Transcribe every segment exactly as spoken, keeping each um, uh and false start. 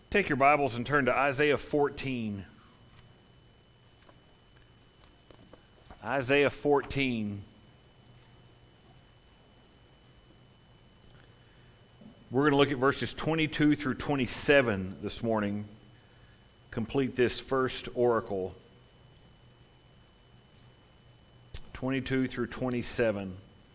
Take your Bibles and turn to Isaiah fourteen. Isaiah fourteen. We're going to look at verses twenty-two through twenty-seven this morning. Complete this first oracle. twenty-two through twenty-seven.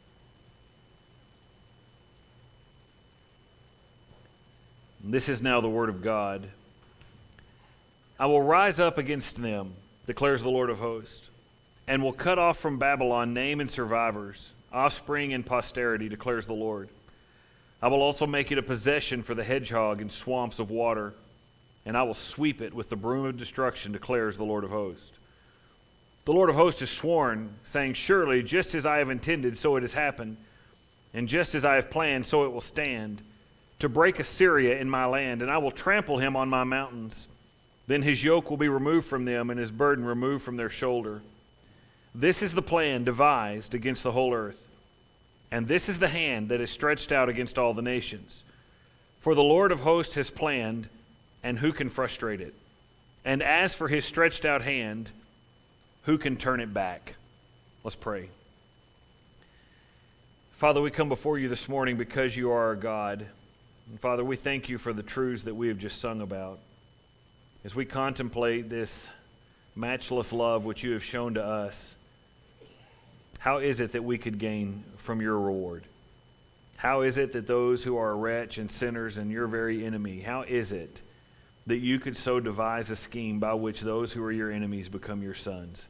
This is now the word of God. I will rise up against them, declares the Lord of hosts, and will cut off from Babylon name and survivors, offspring and posterity, declares the Lord. I will also make it a possession for the hedgehog in swamps of water, and I will sweep it with the broom of destruction, declares the Lord of hosts. The Lord of hosts has sworn, saying, surely, just as I have intended, so it has happened, and just as I have planned, so it will stand, to break Assyria in my land, and I will trample him on my mountains. Then his yoke will be removed from them, and his burden removed from their shoulder. This is the plan devised against the whole earth, and this is the hand that is stretched out against all the nations. For the Lord of hosts has planned, and who can frustrate it? And as for his stretched out hand, who can turn it back? Let's pray. Father, we come before you this morning because you are our God. And Father, we thank you for the truths that we have just sung about. As we contemplate this matchless love which you have shown to us, how is it that we could gain from your reward? How is it that those who are wretch and sinners and your very enemy, how is it that you could so devise a scheme by which those who are your enemies become your sons?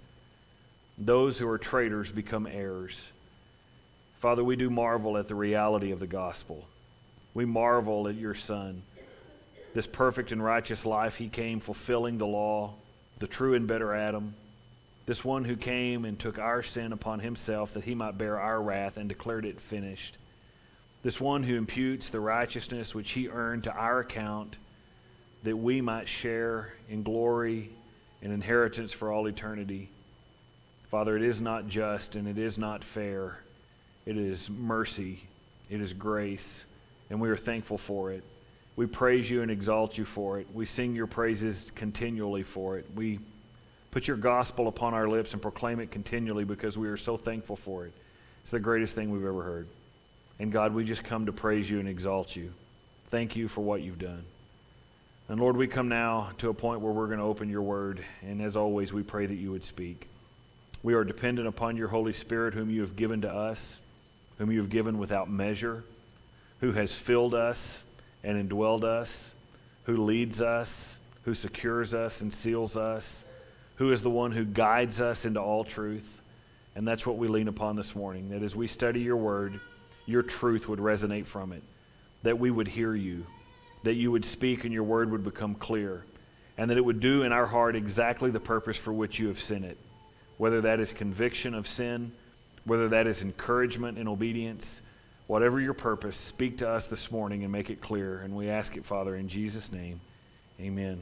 Those who are traitors become heirs. Father, we do marvel at the reality of the gospel. We marvel at your Son, this perfect and righteous life he came fulfilling the law, the true and better Adam, this one who came and took our sin upon himself that he might bear our wrath and declared it finished, this one who imputes the righteousness which he earned to our account that we might share in glory and inheritance for all eternity. Father, it is not just and it is not fair. It is mercy. It is grace. And we are thankful for it. We praise you and exalt you for it. We sing your praises continually for it. We put your gospel upon our lips and proclaim it continually because we are so thankful for it. It's the greatest thing we've ever heard. And God, we just come to praise you and exalt you. Thank you for what you've done. And Lord, we come now to a point where we're going to open your word. And as always, we pray that you would speak. We are dependent upon your Holy Spirit, whom you have given to us, whom you have given without measure, who has filled us and indwelled us, who leads us, who secures us and seals us, who is the one who guides us into all truth. And that's what we lean upon this morning, that as we study your word, your truth would resonate from it, that we would hear you, that you would speak and your word would become clear, and that it would do in our heart exactly the purpose for which you have sent it, whether that is conviction of sin, whether that is encouragement and obedience. Whatever your purpose, speak to us this morning and make it clear. And we ask it, Father, in Jesus' name. Amen.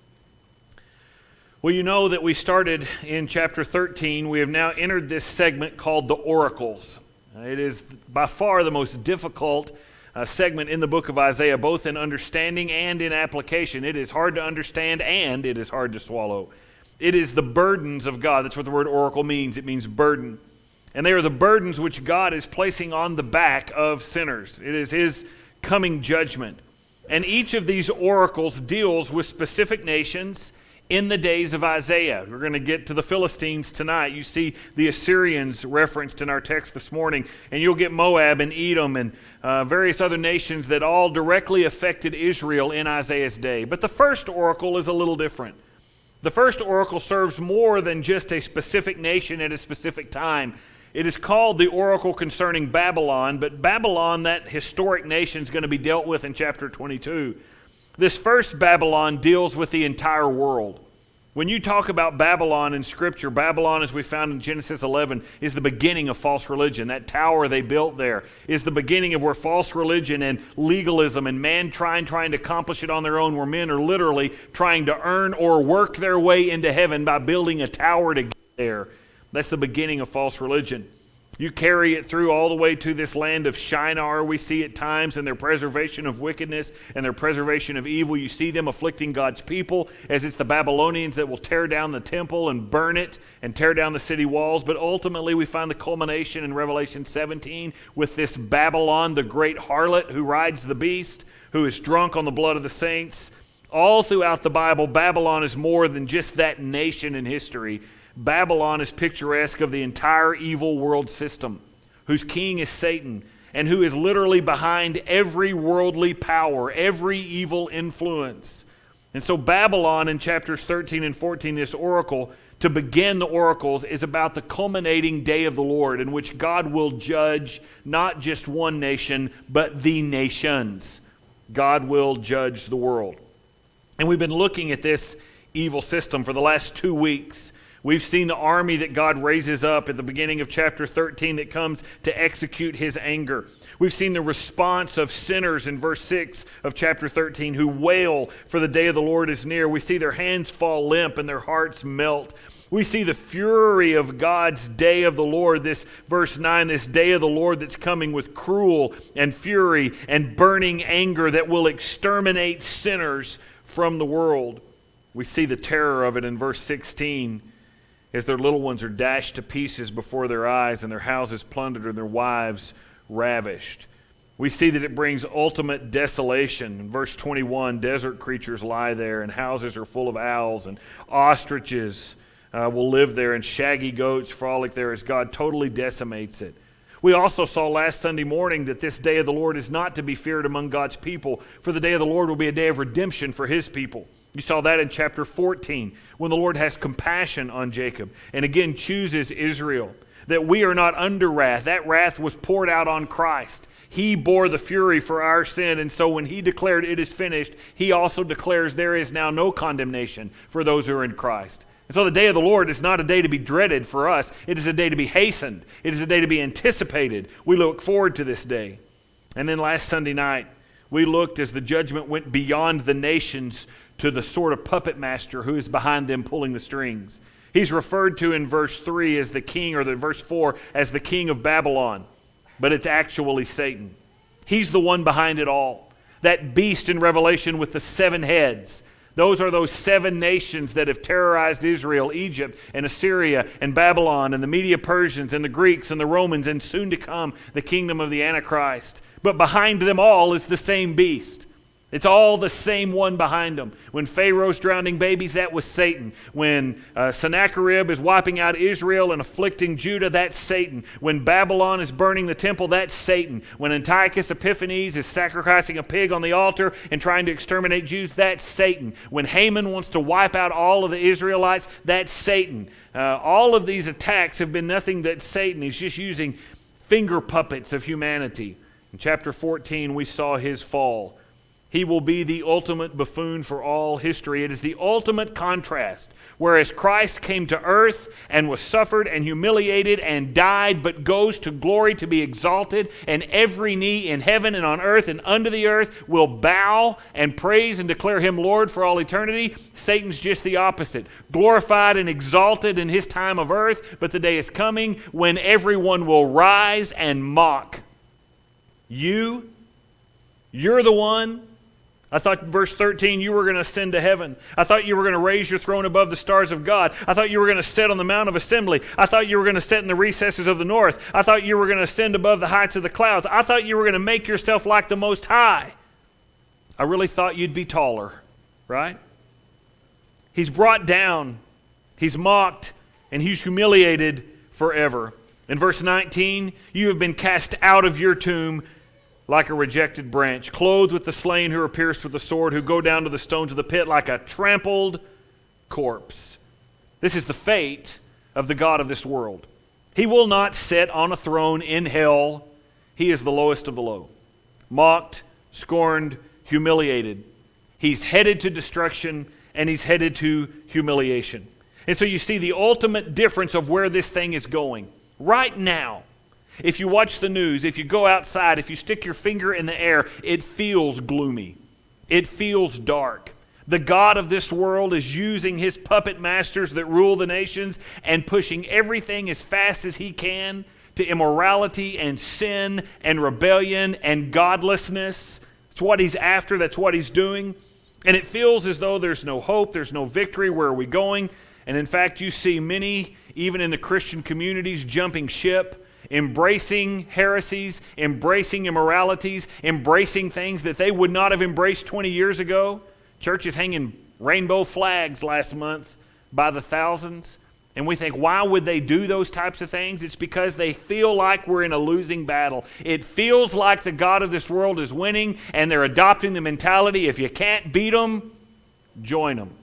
Well, you know that we started in chapter thirteen. We have now entered this segment called the oracles. It is by far the most difficult uh, segment in the book of Isaiah, both in understanding and in application. It is hard to understand and it is hard to swallow. It is the burdens of God. That's what the word oracle means. It means burden. And they are the burdens which God is placing on the back of sinners. It is his coming judgment. And each of these oracles deals with specific nations in the days of Isaiah. We're going to get to the Philistines tonight. You see the Assyrians referenced in our text this morning. And you'll get Moab and Edom and uh, various other nations that all directly affected Israel in Isaiah's day. But the first oracle is a little different. The first oracle serves more than just a specific nation at a specific time. It is called the oracle concerning Babylon, but Babylon, that historic nation, is going to be dealt with in chapter twenty-two. This first Babylon deals with the entire world. When you talk about Babylon in Scripture, Babylon, as we found in Genesis eleven, is the beginning of false religion. That tower they built there is the beginning of where false religion and legalism and man trying, trying to accomplish it on their own, where men are literally trying to earn or work their way into heaven by building a tower to get there. That's the beginning of false religion. You carry it through all the way to this land of Shinar. We see at times in their preservation of wickedness and their preservation of evil. You see them afflicting God's people, as it's the Babylonians that will tear down the temple and burn it and tear down the city walls. But ultimately we find the culmination in Revelation seventeen with this Babylon, the great harlot who rides the beast, who is drunk on the blood of the saints. All throughout the Bible, Babylon is more than just that nation in history. Babylon is picturesque of the entire evil world system, whose king is Satan, and who is literally behind every worldly power, every evil influence. And so Babylon in chapters thirteen and fourteen, this oracle, to begin the oracles, is about the culminating day of the Lord, in which God will judge not just one nation, but the nations. God will judge the world. And we've been looking at this evil system for the last two weeks. We've seen the army that God raises up at the beginning of chapter thirteen that comes to execute his anger. We've seen the response of sinners in verse six of chapter thirteen who wail, for the day of the Lord is near. We see their hands fall limp and their hearts melt. We see the fury of God's day of the Lord, this verse nine, this day of the Lord that's coming with cruel and fury and burning anger that will exterminate sinners from the world. We see the terror of it in verse sixteen. As their little ones are dashed to pieces before their eyes and their houses plundered and their wives ravished. We see that it brings ultimate desolation. In verse twenty-one, desert creatures lie there and houses are full of owls and ostriches uh, will live there and shaggy goats frolic there as God totally decimates it. We also saw last Sunday morning that this day of the Lord is not to be feared among God's people, for the day of the Lord will be a day of redemption for his people. You saw that in chapter fourteen, when the Lord has compassion on Jacob and again chooses Israel, that we are not under wrath. That wrath was poured out on Christ. He bore the fury for our sin, and so when he declared it is finished, he also declares there is now no condemnation for those who are in Christ. And so the day of the Lord is not a day to be dreaded for us. It is a day to be hastened. It is a day to be anticipated. We look forward to this day. And then last Sunday night, we looked as the judgment went beyond the nations to the sort of puppet master who is behind them pulling the strings. He's referred to in verse three as the king, or the verse four as the king of Babylon, but it's actually Satan. He's the one behind it all. That beast in Revelation with the seven heads, those are those seven nations that have terrorized Israel, Egypt, and Assyria, and Babylon, and the Medo-Persians, and the Greeks, and the Romans, and soon to come the kingdom of the Antichrist. But behind them all is the same beast. It's all the same one behind them. When Pharaoh's drowning babies, that was Satan. When uh, Sennacherib is wiping out Israel and afflicting Judah, that's Satan. When Babylon is burning the temple, that's Satan. When Antiochus Epiphanes is sacrificing a pig on the altar and trying to exterminate Jews, that's Satan. When Haman wants to wipe out all of the Israelites, that's Satan. Uh, all of these attacks have been nothing but Satan. He's just using finger puppets of humanity. In chapter fourteen, we saw his fall. He will be the ultimate buffoon for all history. It is the ultimate contrast. Whereas Christ came to earth and was suffered and humiliated and died, but goes to glory to be exalted, and every knee in heaven and on earth and under the earth will bow and praise and declare him Lord for all eternity. Satan's just the opposite. Glorified and exalted in his time of earth, but the day is coming when everyone will rise and mock. You, you're the one. I thought in verse thirteen you were going to ascend to heaven. I thought you were going to raise your throne above the stars of God. I thought you were going to sit on the Mount of Assembly. I thought you were going to sit in the recesses of the north. I thought you were going to ascend above the heights of the clouds. I thought you were going to make yourself like the Most High. I really thought you'd be taller, right? He's brought down, he's mocked, and he's humiliated forever. In verse nineteen, you have been cast out of your tomb like a rejected branch, clothed with the slain who are pierced with the sword, who go down to the stones of the pit like a trampled corpse. This is the fate of the God of this world. He will not sit on a throne in hell. He is the lowest of the low. Mocked, scorned, humiliated. He's headed to destruction, and he's headed to humiliation. And so you see the ultimate difference of where this thing is going. Right now, if you watch the news, if you go outside, if you stick your finger in the air, it feels gloomy. It feels dark. The God of this world is using his puppet masters that rule the nations and pushing everything as fast as he can to immorality and sin and rebellion and godlessness. It's what he's after. That's what he's doing. And it feels as though there's no hope, there's no victory. Where are we going? And in fact, you see many, even in the Christian communities, jumping ship, embracing heresies, embracing immoralities, embracing things that they would not have embraced twenty years ago. Churches hanging rainbow flags last month by the thousands. And we think, why would they do those types of things? It's because they feel like we're in a losing battle. It feels like the God of this world is winning, and they're adopting the mentality, if you can't beat them, join them.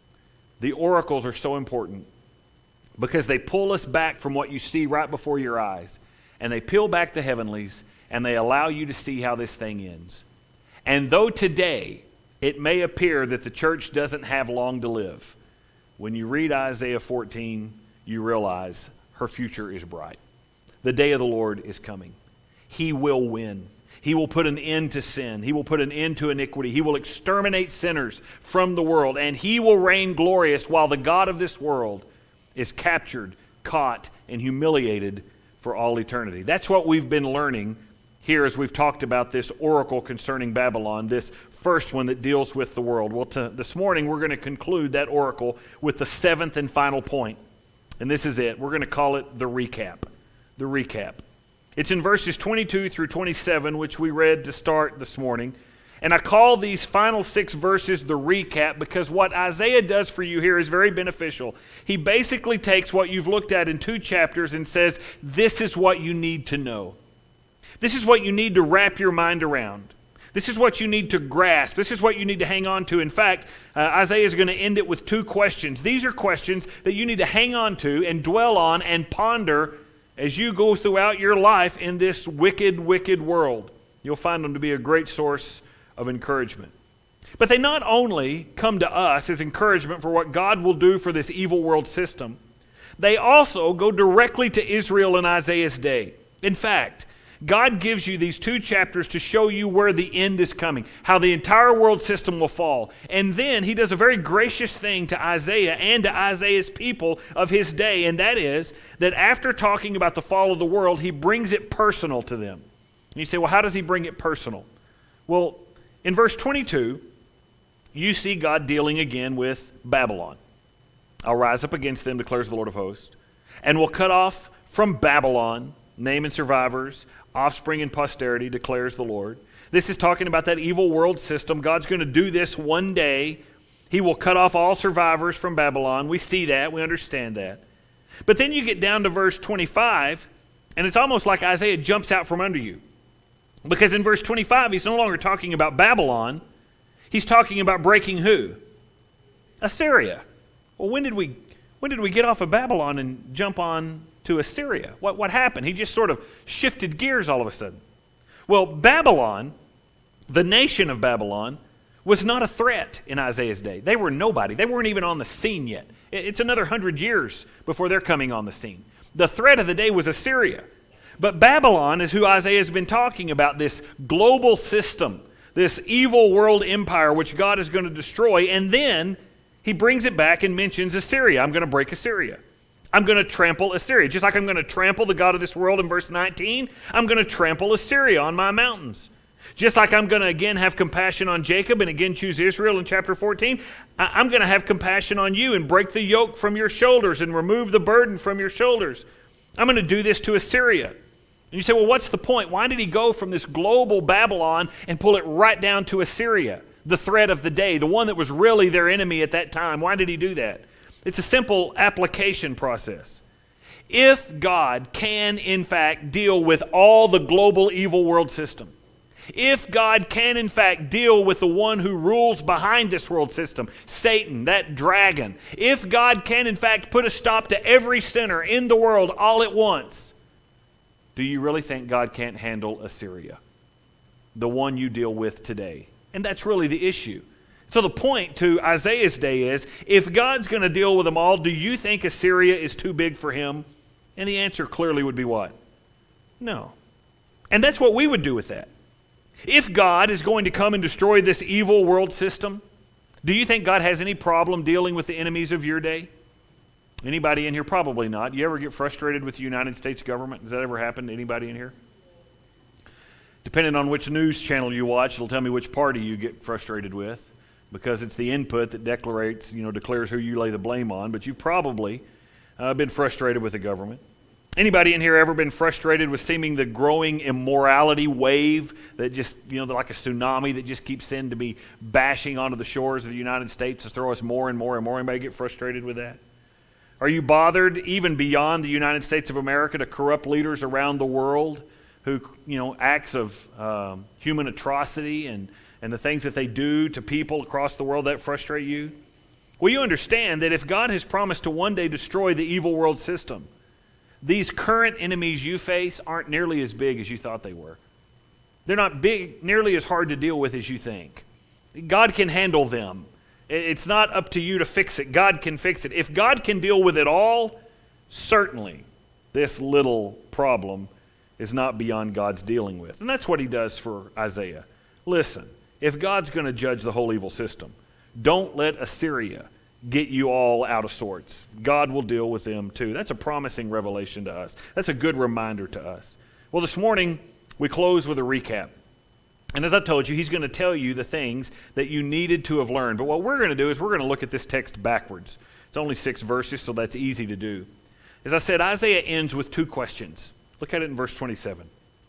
The oracles are so important because they pull us back from what you see right before your eyes, and they peel back the heavenlies, and they allow you to see how this thing ends. And though today it may appear that the church doesn't have long to live, when you read Isaiah fourteen, you realize her future is bright. The day of the Lord is coming. He will win. He will put an end to sin. He will put an end to iniquity. He will exterminate sinners from the world, and he will reign glorious while the God of this world is captured, caught, and humiliated for all eternity. That's what we've been learning here as we've talked about this oracle concerning Babylon, this first one that deals with the world. Well, to, this morning we're going to conclude that oracle with the seventh and final point. And this is it. We're going to call it the recap. The recap. It's in verses twenty-two through twenty-seven, which we read to start this morning. And I call these final six verses the recap because what Isaiah does for you here is very beneficial. He basically takes what you've looked at in two chapters and says, this is what you need to know. This is what you need to wrap your mind around. This is what you need to grasp. This is what you need to hang on to. In fact, uh, Isaiah is going to end it with two questions. These are questions that you need to hang on to and dwell on and ponder as you go throughout your life in this wicked, wicked world. You'll find them to be a great source of encouragement. But they not only come to us as encouragement for what God will do for this evil world system, they also go directly to Israel in Isaiah's day. In fact, God gives you these two chapters to show you where the end is coming, how the entire world system will fall. And then he does a very gracious thing to Isaiah and to Isaiah's people of his day, and that is that after talking about the fall of the world, he brings it personal to them. And you say, well, how does he bring it personal? Well, in verse twenty-two, you see God dealing again with Babylon. I'll rise up against them, declares the Lord of hosts, and will cut off from Babylon name and survivors, offspring and posterity, declares the Lord. This is talking about that evil world system. God's going to do this one day. He will cut off all survivors from Babylon. We see that. We understand that. But then you get down to verse twenty-five, and it's almost like Isaiah jumps out from under you. Because in verse twenty-five, he's no longer talking about Babylon. He's talking about breaking who? Assyria. Well, when did we when did we get off of Babylon and jump on to Assyria? What, what happened? He just sort of shifted gears all of a sudden. Well, Babylon, the nation of Babylon, was not a threat in Isaiah's day. They were nobody. They weren't even on the scene yet. It's another hundred years before they're coming on the scene. The threat of the day was Assyria. But Babylon is who Isaiah has been talking about, this global system, this evil world empire which God is going to destroy. And then he brings it back and mentions Assyria. I'm going to break Assyria. I'm going to trample Assyria. Just like I'm going to trample the God of this world in verse nineteen, I'm going to trample Assyria on my mountains. Just like I'm going to again have compassion on Jacob and again choose Israel in chapter fourteen, I'm going to have compassion on you and break the yoke from your shoulders and remove the burden from your shoulders. I'm going to do this to Assyria. And you say, well, what's the point? Why did he go from this global Babylon and pull it right down to Assyria, the threat of the day, the one that was really their enemy at that time? Why did he do that? It's a simple application process. If God can, in fact, deal with all the global evil world system, if God can, in fact, deal with the one who rules behind this world system, Satan, that dragon, if God can, in fact, put a stop to every sinner in the world all at once, do you really think God can't handle Assyria, the one you deal with today? And that's really the issue. So the point to Isaiah's day is, if God's going to deal with them all, do you think Assyria is too big for him? And the answer clearly would be what? No. And that's what we would do with that. If God is going to come and destroy this evil world system, do you think God has any problem dealing with the enemies of your day? Anybody in here? Probably not. You ever get frustrated with the United States government? Has that ever happened to anybody in here? Depending on which news channel you watch, it'll tell me which party you get frustrated with, because it's the input that declarates, you know, declares who you lay the blame on. But you've probably uh, been frustrated with the government. Anybody in here ever been frustrated with seeming the growing immorality wave that just, you know, like a tsunami that just keeps in to be bashing onto the shores of the United States to throw us more and more and more? Anybody get frustrated with that? Are you bothered, even beyond the United States of America, to corrupt leaders around the world who, you know, acts of um, human atrocity and, and the things that they do to people across the world that frustrate you? Well, you understand that if God has promised to one day destroy the evil world system, these current enemies you face aren't nearly as big as you thought they were. They're not big, nearly as hard to deal with as you think. God can handle them. It's not up to you to fix it. God can fix it. If God can deal with it all, certainly this little problem is not beyond God's dealing with. And that's what he does for Isaiah. Listen, if God's going to judge the whole evil system, don't let Assyria get you all out of sorts. God will deal with them too. That's a promising revelation to us. That's a good reminder to us. Well, this morning we close with a recap. And as I told you, he's going to tell you the things that you needed to have learned. But what we're going to do is we're going to look at this text backwards. It's only six verses, so that's easy to do. As I said, Isaiah ends with two questions. Look at it in verse twenty-seven.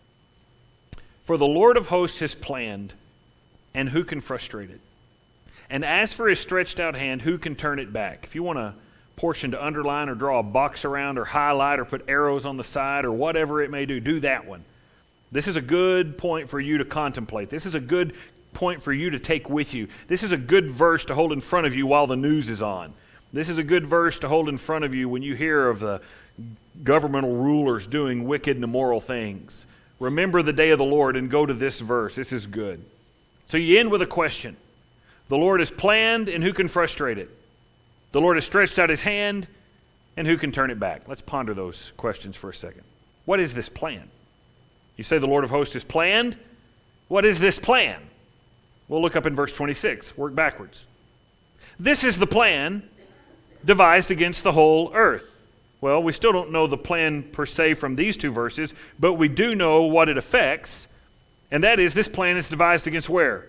For the Lord of hosts has planned, and who can frustrate it? And as for his stretched out hand, who can turn it back? If you want a portion to underline or draw a box around or highlight or put arrows on the side or whatever it may do, do that one. This is a good point for you to contemplate. This is a good point for you to take with you. This is a good verse to hold in front of you while the news is on. This is a good verse to hold in front of you when you hear of the governmental rulers doing wicked and immoral things. Remember the day of the Lord and go to this verse. This is good. So you end with a question. The Lord has planned, and who can frustrate it? The Lord has stretched out his hand, and who can turn it back? Let's ponder those questions for a second. What is this plan? You say the Lord of hosts has planned. What is this plan? We'll look up in verse twenty-six. Work backwards. This is the plan devised against the whole earth. Well, we still don't know the plan per se from these two verses, but we do know what it affects, and that is this plan is devised against where?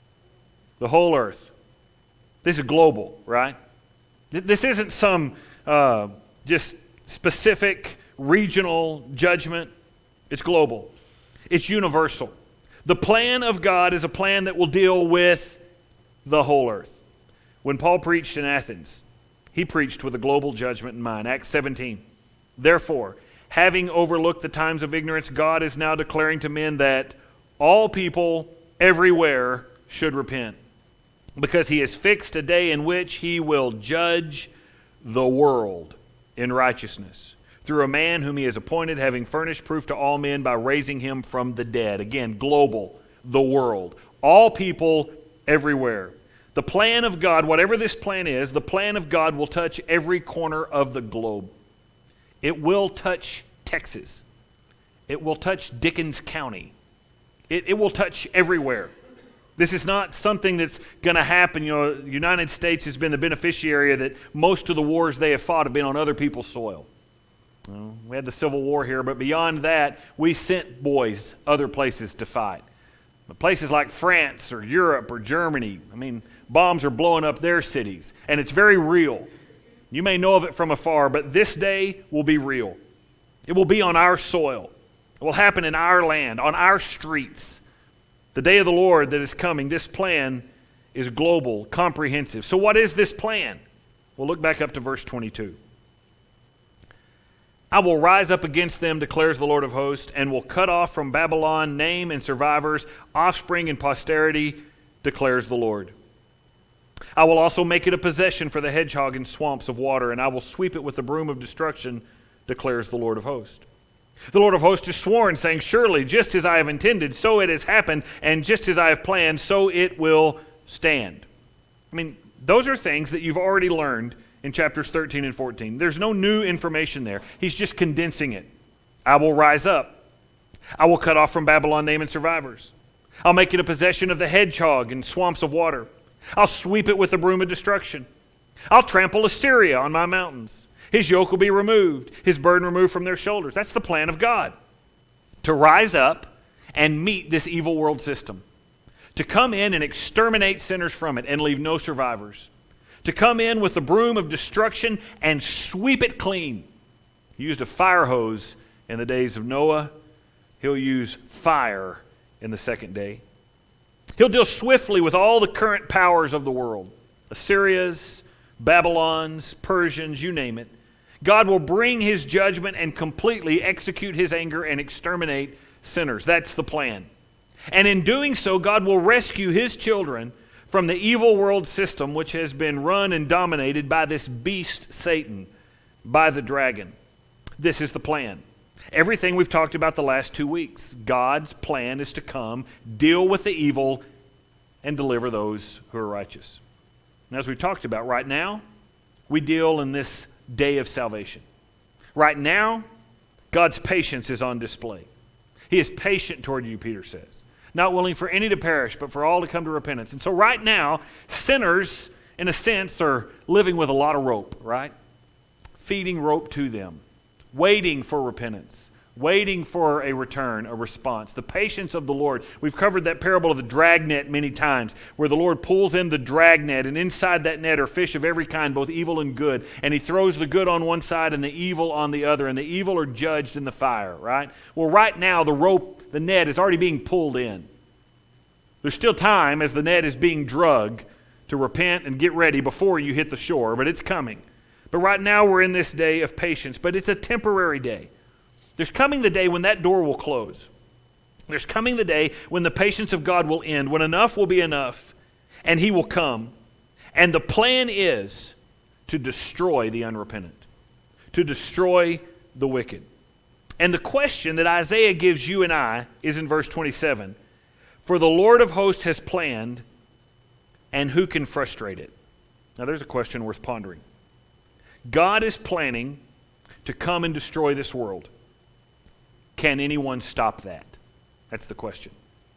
The whole earth. This is global, right? This isn't some uh, just specific regional judgment. It's global. It's universal. The plan of God is a plan that will deal with the whole earth. When Paul preached in Athens, he preached with a global judgment in mind. Acts seventeen. Therefore, having overlooked the times of ignorance, God is now declaring to men that all people everywhere should repent, because he has fixed a day in which he will judge the world in righteousness through a man whom he has appointed, having furnished proof to all men by raising him from the dead. Again, global, the world, all people everywhere. The plan of God, whatever this plan is, the plan of God will touch every corner of the globe. It will touch Texas. It will touch Dickens County. It, it will touch everywhere. This is not something that's going to happen. You know, the United States has been the beneficiary that most of the wars they have fought have been on other people's soil. Well, we had the Civil War here, but beyond that, we sent boys other places to fight. But places like France or Europe or Germany, I mean, bombs are blowing up their cities, and it's very real. You may know of it from afar, but this day will be real. It will be on our soil. It will happen in our land, on our streets. The day of the Lord that is coming, this plan is global, comprehensive. So what is this plan? We'll look back up to verse twenty-two. I will rise up against them, declares the Lord of hosts, and will cut off from Babylon name and survivors, offspring and posterity, declares the Lord. I will also make it a possession for the hedgehog in swamps of water, and I will sweep it with the broom of destruction, declares the Lord of hosts. The Lord of hosts has sworn, saying, surely, just as I have intended, so it has happened, and just as I have planned, so it will stand. I mean, those are things that you've already learned in chapters thirteen and fourteen. There's no new information there. He's just condensing it. I will rise up. I will cut off from Babylon name and survivors. I'll make it a possession of the hedgehog in swamps of water. I'll sweep it with the broom of destruction. I'll trample Assyria on my mountains. His yoke will be removed, his burden removed from their shoulders. That's the plan of God. To rise up and meet this evil world system. To come in and exterminate sinners from it and leave no survivors. To come in with the broom of destruction and sweep it clean. He used a fire hose in the days of Noah. He'll use fire in the second day. He'll deal swiftly with all the current powers of the world. Assyria's, Babylon's, Persians, you name it. God will bring his judgment and completely execute his anger and exterminate sinners. That's the plan. And in doing so, God will rescue his children from the evil world system which has been run and dominated by this beast, Satan, by the dragon. This is the plan. Everything we've talked about the last two weeks. God's plan is to come, deal with the evil, and deliver those who are righteous. And as we talked about, right now, we deal in this day of salvation. Right now, God's patience is on display. He is patient toward you, Peter says. Not willing for any to perish, but for all to come to repentance. And so right now, sinners, in a sense, are living with a lot of rope, right? Feeding rope to them. Waiting for repentance. Waiting for a return, a response. The patience of the Lord. We've covered that parable of the dragnet many times, where the Lord pulls in the dragnet, and inside that net are fish of every kind, both evil and good. And he throws the good on one side and the evil on the other, and the evil are judged in the fire, right? Well, right now, the rope, the net is already being pulled in. There's still time as the net is being drug to repent and get ready before you hit the shore, but it's coming. But right now we're in this day of patience, but it's a temporary day. There's coming the day when that door will close. There's coming the day when the patience of God will end, when enough will be enough, and he will come. And the plan is to destroy the unrepentant, to destroy the wicked. And the question that Isaiah gives you and I is in verse twenty-seven. For the Lord of hosts has planned, and who can frustrate it? Now there's a question worth pondering. God is planning to come and destroy this world. Can anyone stop that? That's the question.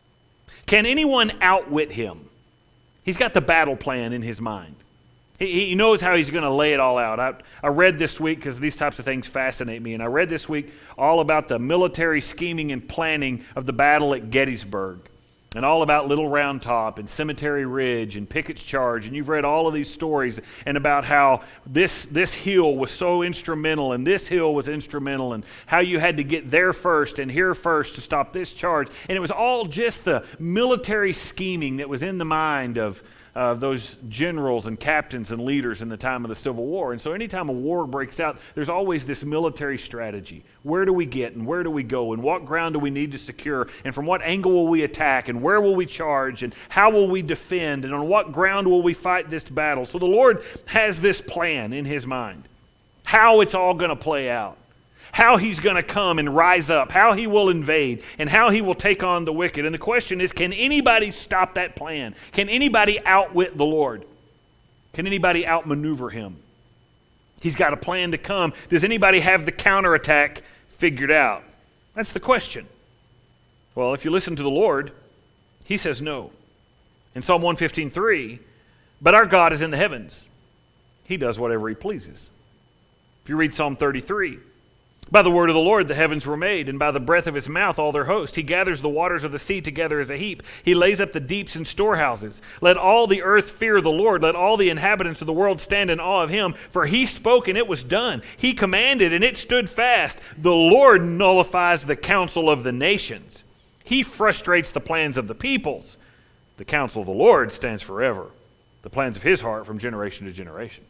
Can anyone outwit him? He's got the battle plan in his mind. He, he knows how he's going to lay it all out. I, I read this week, because these types of things fascinate me, and I read this week all about the military scheming and planning of the battle at Gettysburg. And all about Little Round Top and Cemetery Ridge and Pickett's Charge. And you've read all of these stories and about how this, this hill was so instrumental and this hill was instrumental and how you had to get there first and here first to stop this charge. And it was all just the military scheming that was in the mind of Uh, those generals and captains and leaders in the time of the Civil War. And so anytime a war breaks out, there's always this military strategy. Where do we get and where do we go and what ground do we need to secure and from what angle will we attack and where will we charge and how will we defend and on what ground will we fight this battle? So the Lord has this plan in his mind, how it's all going to play out. How he's going to come and rise up, how he will invade, and how he will take on the wicked. And the question is, can anybody stop that plan? Can anybody outwit the Lord? Can anybody outmaneuver him? He's got a plan to come. Does anybody have the counterattack figured out? That's the question. Well, if you listen to the Lord, he says no. In Psalm one fifteen three, but our God is in the heavens. He does whatever he pleases. If you read Psalm thirty-three, by the word of the Lord the heavens were made, and by the breath of his mouth all their host. He gathers the waters of the sea together as a heap. He lays up the deeps in storehouses. Let all the earth fear the Lord. Let all the inhabitants of the world stand in awe of him. For he spoke, and it was done. He commanded, and it stood fast. The Lord nullifies the counsel of the nations. He frustrates the plans of the peoples. The counsel of the Lord stands forever. The plans of his heart from generation to generation.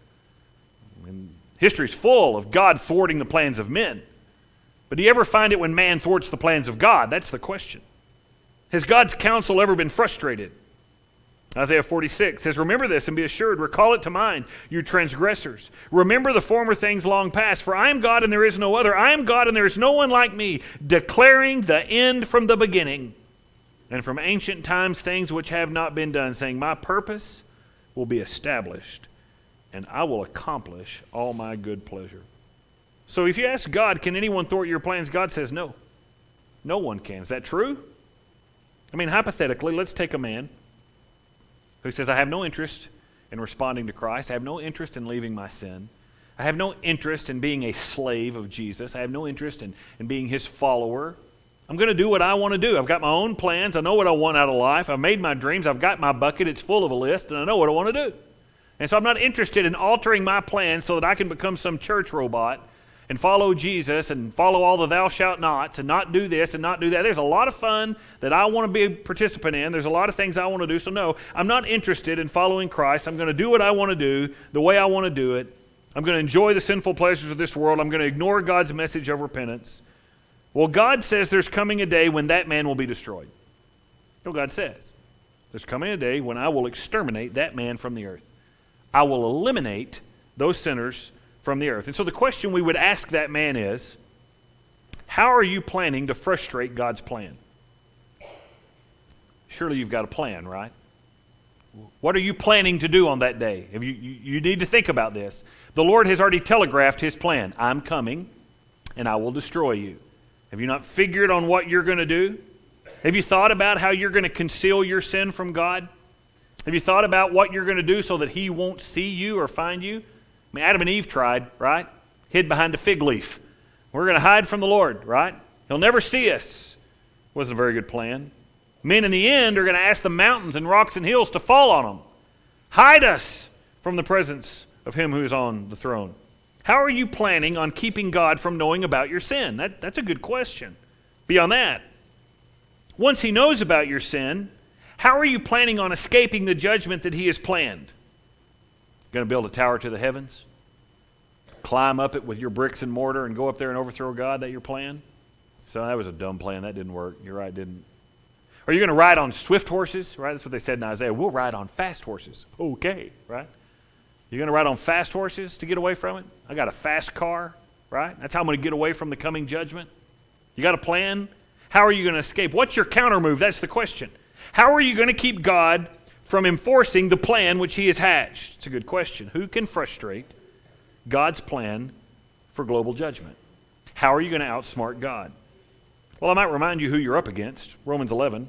And history is full of God thwarting the plans of men. But do you ever find it when man thwarts the plans of God? That's the question. Has God's counsel ever been frustrated? Isaiah forty-six says, remember this and be assured, recall it to mind, you transgressors. Remember the former things long past, for I am God and there is no other. I am God and there is no one like me, declaring the end from the beginning, and from ancient times things which have not been done, saying, my purpose will be established, and I will accomplish all my good pleasure. So if you ask God, can anyone thwart your plans? God says no. No one can. Is that true? I mean, hypothetically, let's take a man who says, I have no interest in responding to Christ. I have no interest in leaving my sin. I have no interest in being a slave of Jesus. I have no interest in, in being his follower. I'm going to do what I want to do. I've got my own plans. I know what I want out of life. I've made my dreams. I've got my bucket. It's full of a list, and I know what I want to do. And so I'm not interested in altering my plans so that I can become some church robot and follow Jesus and follow all the thou shalt nots and not do this and not do that. There's a lot of fun that I want to be a participant in. There's a lot of things I want to do. So no, I'm not interested in following Christ. I'm going to do what I want to do, the way I want to do it. I'm going to enjoy the sinful pleasures of this world. I'm going to ignore God's message of repentance. Well, God says there's coming a day when that man will be destroyed. That's what God says. There's coming a day when I will exterminate that man from the earth. I will eliminate those sinners from the earth. And so the question we would ask that man is, how are you planning to frustrate God's plan? Surely you've got a plan, right? What are you planning to do on that day? If you, you, you need to think about this. The Lord has already telegraphed his plan. I'm coming, and I will destroy you. Have you not figured on what you're going to do? Have you thought about how you're going to conceal your sin from God? Have you thought about what you're going to do so that he won't see you or find you? I mean, Adam and Eve tried, right? Hid behind a fig leaf. We're going to hide from the Lord, right? He'll never see us. Wasn't a very good plan. Men in the end are going to ask the mountains and rocks and hills to fall on them. Hide us from the presence of him who is on the throne. How are you planning on keeping God from knowing about your sin? That, that's a good question. Beyond that, once he knows about your sin, how are you planning on escaping the judgment that he has planned? Going to build a tower to the heavens? Climb up it with your bricks and mortar and go up there and overthrow God? That your plan? So that was a dumb plan. That didn't work. You're right, it didn't. Are you going to ride on swift horses? Right? That's what they said in Isaiah. We'll ride on fast horses. Okay, right? You're going to ride on fast horses to get away from it? I got a fast car, right? That's how I'm going to get away from the coming judgment. You got a plan? How are you going to escape? What's your counter move? That's the question. How are you going to keep God from enforcing the plan which he has hatched? It's a good question. Who can frustrate God's plan for global judgment? How are you going to outsmart God? Well, I might remind you who you're up against. Romans eleven.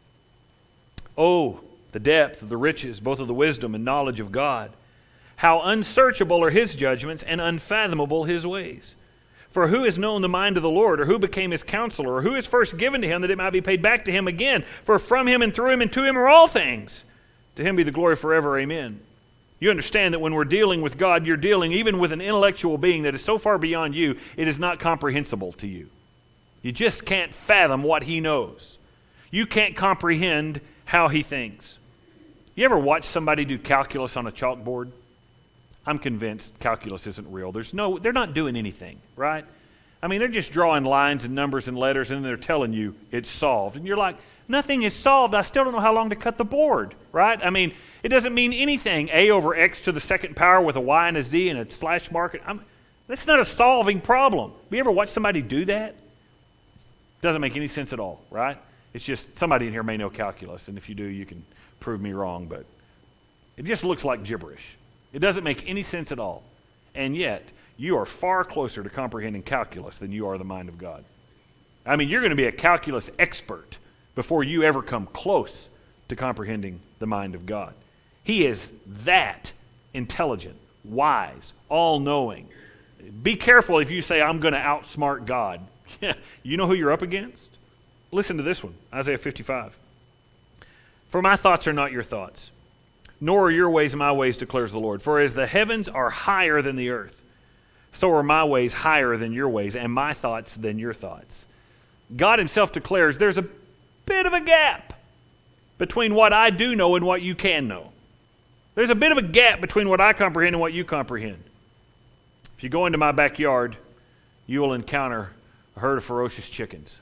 Oh, the depth of the riches, both of the wisdom and knowledge of God. How unsearchable are his judgments and unfathomable his ways. For who has known the mind of the Lord, or who became his counselor, or who is first given to him that it might be paid back to him again? For from him and through him and to him are all things. To him be the glory forever. Amen. You understand that when we're dealing with God, you're dealing even with an intellectual being that is so far beyond you, it is not comprehensible to you. You just can't fathom what he knows. You can't comprehend how he thinks. You ever watch somebody do calculus on a chalkboard? I'm convinced calculus isn't real. There's no, they're not doing anything, right? I mean, they're just drawing lines and numbers and letters, and they're telling you it's solved. And you're like, nothing is solved. I still don't know how long to cut the board, right? I mean, it doesn't mean anything. A over x to the second power with a y and a z and a slash mark. I'm, that's not a solving problem. Have you ever watched somebody do that? Doesn't make any sense at all, right? It's just somebody in here may know calculus, and if you do, you can prove me wrong, but it just looks like gibberish. It doesn't make any sense at all. And yet, you are far closer to comprehending calculus than you are the mind of God. I mean, you're going to be a calculus expert before you ever come close to comprehending the mind of God. He is that intelligent, wise, all-knowing. Be careful if you say, I'm going to outsmart God. You know who you're up against? Listen to this one, Isaiah fifty-five. For my thoughts are not your thoughts, nor are your ways my ways, declares the Lord. For as the heavens are higher than the earth, so are my ways higher than your ways, and my thoughts than your thoughts. God himself declares there's a bit of a gap between what I do know and what you can know. There's a bit of a gap between what I comprehend and what you comprehend. If you go into my backyard, you will encounter a herd of ferocious chickens.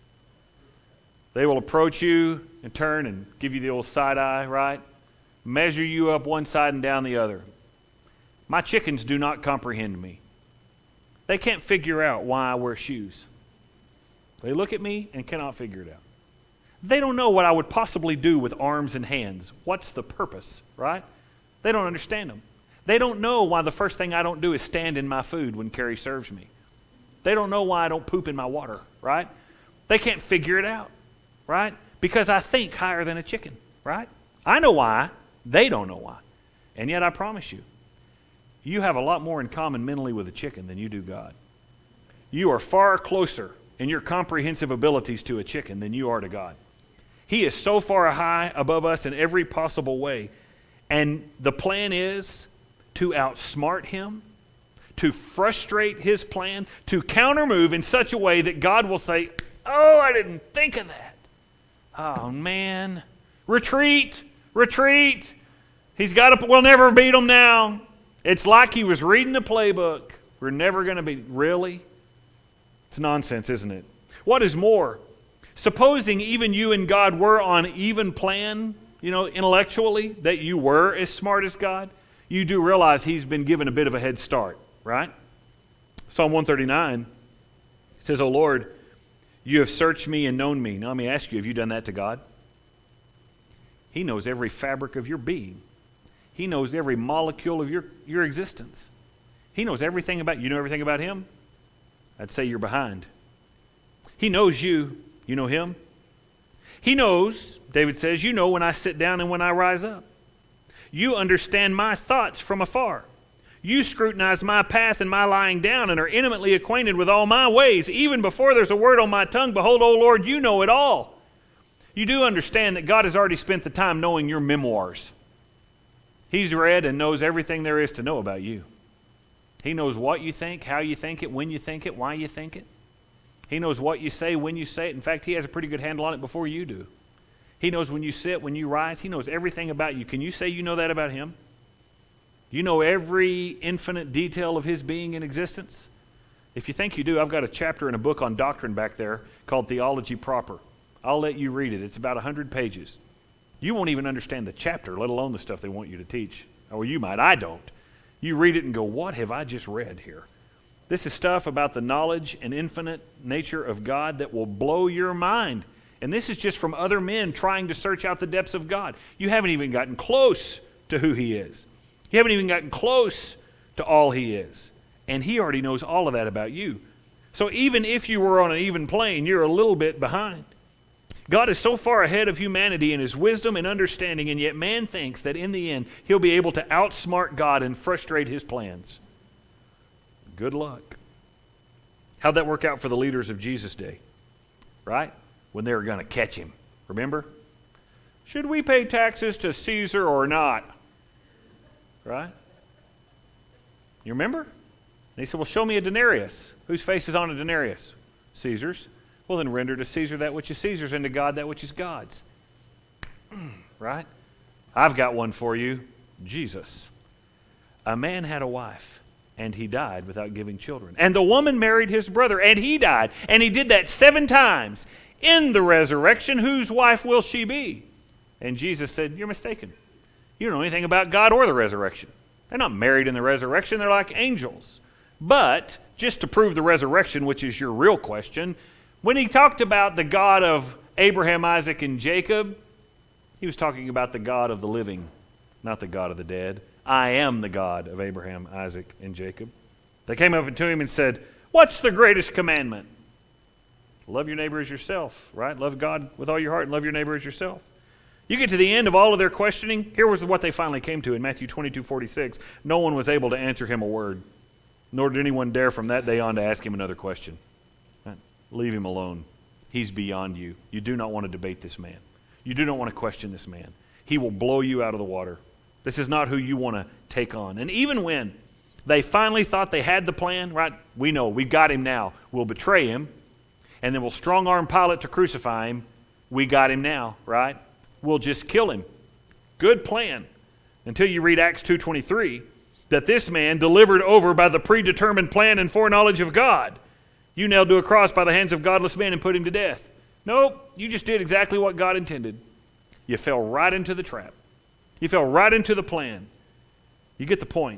They will approach you and turn and give you the old side eye, right? Measure you up one side and down the other. My chickens do not comprehend me. They can't figure out why I wear shoes. They look at me and cannot figure it out. They don't know what I would possibly do with arms and hands. What's the purpose, right? They don't understand them. They don't know why the first thing I don't do is stand in my food when Carrie serves me. They don't know why I don't poop in my water, right? They can't figure it out, right? Because I think higher than a chicken, right? I know why. They don't know why. And yet I promise you, you have a lot more in common mentally with a chicken than you do God. You are far closer in your comprehensive abilities to a chicken than you are to God. He is so far high above us in every possible way. And the plan is to outsmart him, to frustrate his plan, to countermove in such a way that God will say, oh, I didn't think of that. Oh, man. Retreat, retreat. He's got to, we'll never beat him now. It's like he was reading the playbook. We're never going to be, really? It's nonsense, isn't it? What is more, supposing even you and God were on even plan, you know, intellectually, that you were as smart as God, you do realize he's been given a bit of a head start, right? Psalm one thirty-nine says, O Lord, you have searched me and known me. Now let me ask you, have you done that to God? He knows every fabric of your being. He knows every molecule of your, your existence. He knows everything about you. You know everything about him? I'd say you're behind. He knows you. You know him? He knows, David says, you know when I sit down and when I rise up. You understand my thoughts from afar. You scrutinize my path and my lying down and are intimately acquainted with all my ways. Even before there's a word on my tongue, behold, O Lord, you know it all. You do understand that God has already spent the time knowing your memoirs. He's read and knows everything there is to know about you. He knows what you think, how you think it, when you think it, why you think it. He knows what you say, when you say it. In fact, he has a pretty good handle on it before you do. He knows when you sit, when you rise. He knows everything about you. Can you say you know that about him? You know every infinite detail of his being in existence? If you think you do, I've got a chapter in a book on doctrine back there called Theology Proper. I'll let you read it. It's about one hundred pages. You won't even understand the chapter, let alone the stuff they want you to teach. Or you might. I don't. You read it and go, what have I just read here? This is stuff about the knowledge and infinite nature of God that will blow your mind. And this is just from other men trying to search out the depths of God. You haven't even gotten close to who he is. You haven't even gotten close to all he is. And he already knows all of that about you. So even if you were on an even plane, you're a little bit behind. God is so far ahead of humanity in his wisdom and understanding, and yet man thinks that in the end he'll be able to outsmart God and frustrate his plans. Good luck. How'd that work out for the leaders of Jesus' day? Right? When they were going to catch him. Remember? Should we pay taxes to Caesar or not? Right? You remember? And he said, well, show me a denarius. Whose face is on a denarius? Caesar's. Well, then render to Caesar that which is Caesar's and to God that which is God's. Right? I've got one for you. Jesus. A man had a wife, and he died without giving children. And the woman married his brother, and he died. And he did that seven times. In the resurrection, whose wife will she be? And Jesus said, you're mistaken. You don't know anything about God or the resurrection. They're not married in the resurrection. They're like angels. But just to prove the resurrection, which is your real question, when he talked about the God of Abraham, Isaac, and Jacob, he was talking about the God of the living, not the God of the dead. I am the God of Abraham, Isaac, and Jacob. They came up to him and said, what's the greatest commandment? Love your neighbor as yourself, right? Love God with all your heart and love your neighbor as yourself. You get to the end of all of their questioning, here was what they finally came to in Matthew twenty-two forty-six. No one was able to answer him a word, nor did anyone dare from that day on to ask him another question. Right? Leave him alone. He's beyond you. You do not want to debate this man. You do not want to question this man. He will blow you out of the water. This is not who you want to take on. And even when they finally thought they had the plan, right? We know, we've got him now. We'll betray him, and then we'll strong-arm Pilate to crucify him. We got him now, right? We'll just kill him. Good plan. Until you read Acts two twenty-three, that this man delivered over by the predetermined plan and foreknowledge of God, you nailed to a cross by the hands of godless men and put him to death. Nope, you just did exactly what God intended. You fell right into the trap. You fell right into the plan. You get the point.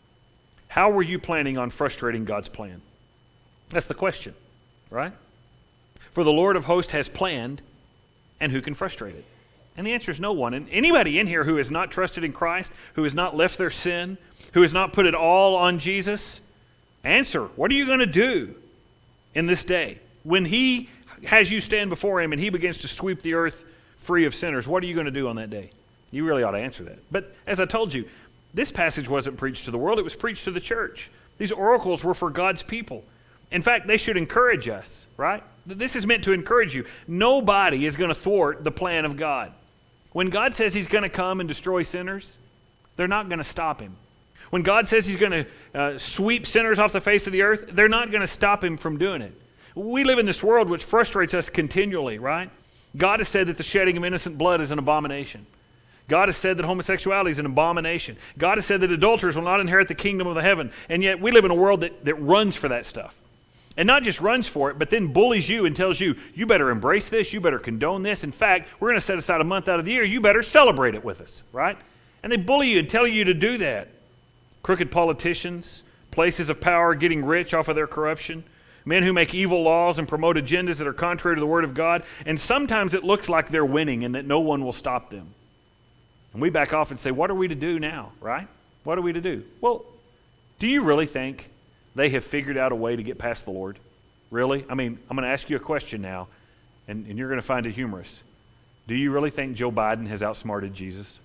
How were you planning on frustrating God's plan? That's the question, right? For the Lord of hosts has planned, and who can frustrate it? And the answer is no one. And anybody in here who has not trusted in Christ, who has not left their sin, who has not put it all on Jesus, answer, what are you going to do in this day? When he has you stand before him and he begins to sweep the earth free of sinners, what are you going to do on that day? You really ought to answer that. But as I told you, This passage wasn't preached to the world, it was preached to the church. These oracles were for God's people. In fact, they should encourage us, right? This is meant to encourage you. Nobody is going to thwart the plan of God. When God says he's going to come and destroy sinners, they're not going to stop him. When God says he's going to uh, sweep sinners off the face of the earth, they're not going to stop him from doing it. We live in this world which frustrates us continually, right? God has said that the shedding of innocent blood is an abomination. God has said that homosexuality is an abomination. God has said that adulterers will not inherit the kingdom of the heaven. And yet we live in a world that, that runs for that stuff. And not just runs for it, but then bullies you and tells you, you better embrace this, you better condone this. In fact, we're going to set aside a month out of the year, you better celebrate it with us, right? And they bully you and tell you to do that. Crooked politicians, places of power getting rich off of their corruption, men who make evil laws and promote agendas that are contrary to the Word of God, and sometimes it looks like they're winning and that no one will stop them. And we back off and say, what are we to do now, right? What are we to do? Well, do you really think they have figured out a way to get past the Lord? Really? I mean, I'm going to ask you a question now, and, and you're going to find it humorous. Do you really think Joe Biden has outsmarted Jesus?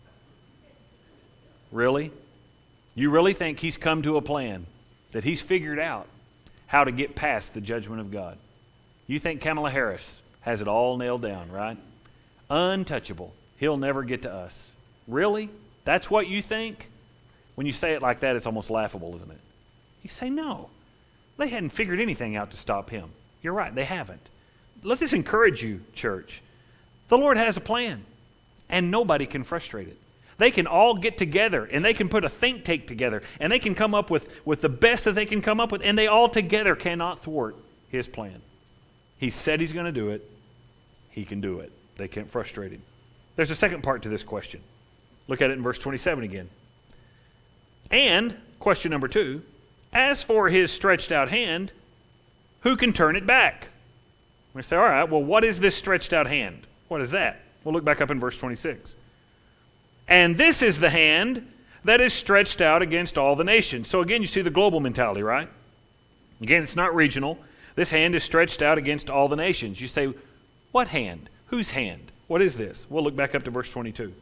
Really? You really think he's come to a plan that he's figured out how to get past the judgment of God? You think Kamala Harris has it all nailed down, right? Untouchable. He'll never get to us. Really? That's what you think? When you say it like that, it's almost laughable, isn't it? You say, no. They hadn't figured anything out to stop him. You're right, they haven't. Let this encourage you, church. The Lord has a plan, and nobody can frustrate it. They can all get together, and they can put a think tank together, and they can come up with, with the best that they can come up with, and they all together cannot thwart his plan. He said he's going to do it. He can do it. They can't frustrate him. There's a second part to this question. Look at it in verse twenty-seven again. And, question number two, as for his stretched out hand, who can turn it back? We say, all right, well, what is this stretched out hand? What is that? We'll look back up in verse twenty-six. And this is the hand that is stretched out against all the nations. So again, you see the global mentality, right? Again, it's not regional. This hand is stretched out against all the nations. You say, what hand? Whose hand? What is this? We'll look back up to verse twenty-two.